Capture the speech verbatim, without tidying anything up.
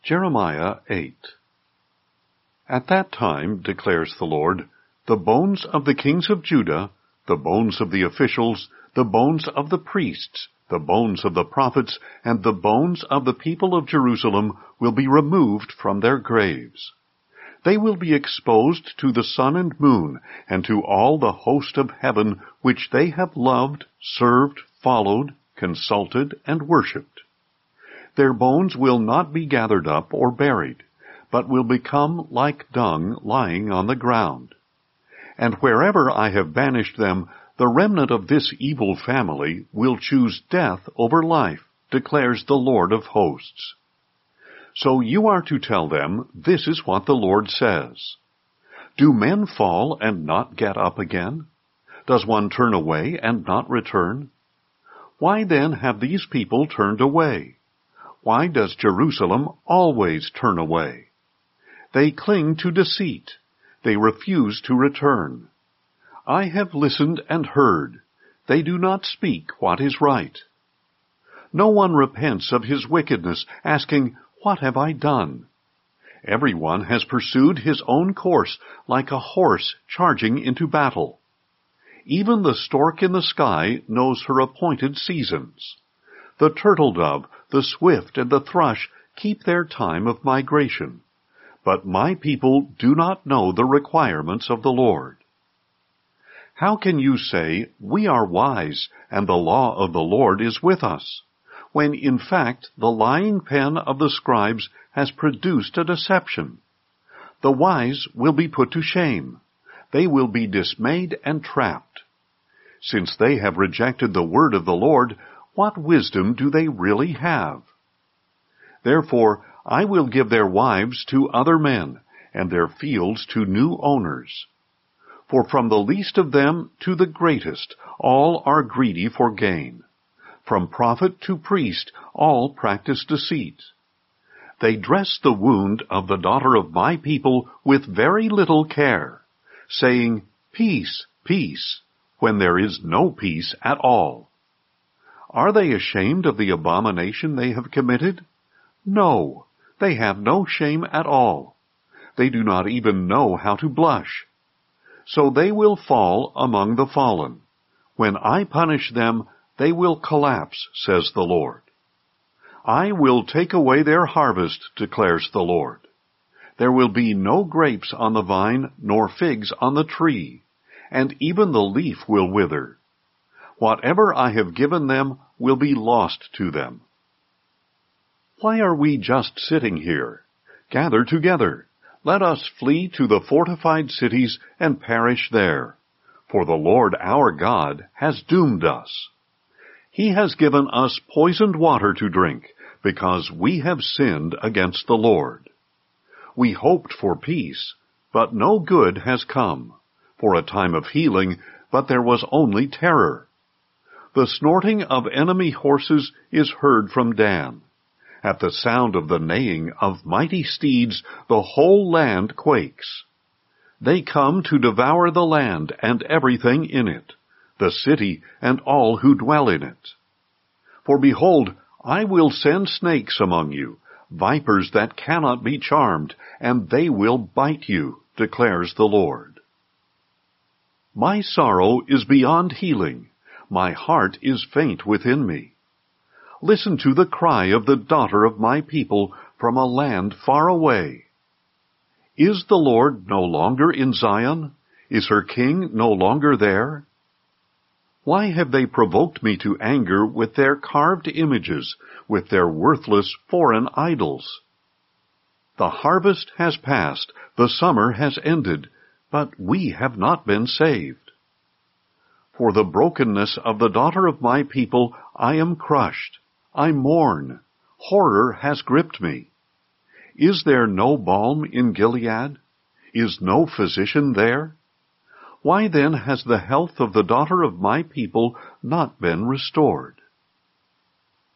Jeremiah eight. At that time, declares the Lord, the bones of the kings of Judah, the bones of the officials, the bones of the priests, the bones of the prophets, and the bones of the people of Jerusalem will be removed from their graves. They will be exposed to the sun and moon, and to all the host of heaven which they have loved, served, followed, consulted, and worshipped. Their bones will not be gathered up or buried, but will become like dung lying on the ground. And wherever I have banished them, the remnant of this evil family will choose death over life, declares the Lord of hosts. So you are to tell them, this is what the Lord says. Do men fall and not get up again? Does one turn away and not return? Why then have these people turned away? Why does Jerusalem always turn away? They cling to deceit. They refuse to return. I have listened and heard. They do not speak what is right. No one repents of his wickedness, asking, what have I done? Everyone has pursued his own course, like a horse charging into battle. Even the stork in the sky knows her appointed seasons. The turtle dove, the swift, and the thrush keep their time of migration. But my people do not know the requirements of the Lord. How can you say, we are wise, and the law of the Lord is with us, when in fact the lying pen of the scribes has produced a deception? The wise will be put to shame. They will be dismayed and trapped. Since they have rejected the word of the Lord, what wisdom do they really have? Therefore, I will give their wives to other men, and their fields to new owners. For from the least of them to the greatest, all are greedy for gain. From prophet to priest, all practice deceit. They dress the wound of the daughter of my people with very little care, saying, peace, peace, when there is no peace at all. Are they ashamed of the abomination they have committed? No, they have no shame at all. They do not even know how to blush. So they will fall among the fallen. When I punish them, they will collapse, says the Lord. I will take away their harvest, declares the Lord. There will be no grapes on the vine, nor figs on the tree, and even the leaf will wither. Whatever I have given them will be lost to them. Why are we just sitting here? Gather together. Let us flee to the fortified cities and perish there. For the Lord our God has doomed us. He has given us poisoned water to drink, because we have sinned against the Lord. We hoped for peace, but no good has come, for a time of healing, but there was only terror. The snorting of enemy horses is heard from Dan. At the sound of the neighing of mighty steeds, the whole land quakes. They come to devour the land and everything in it, the city and all who dwell in it. For behold, I will send snakes among you, vipers that cannot be charmed, and they will bite you, declares the Lord. My sorrow is beyond healing. My heart is faint within me. Listen to the cry of the daughter of my people from a land far away. Is the Lord no longer in Zion? Is her king no longer there? Why have they provoked me to anger with their carved images, with their worthless foreign idols? The harvest has passed, the summer has ended, but we have not been saved. For the brokenness of the daughter of my people I am crushed. I mourn. Horror has gripped me. Is there no balm in Gilead? Is no physician there? Why then has the health of the daughter of my people not been restored?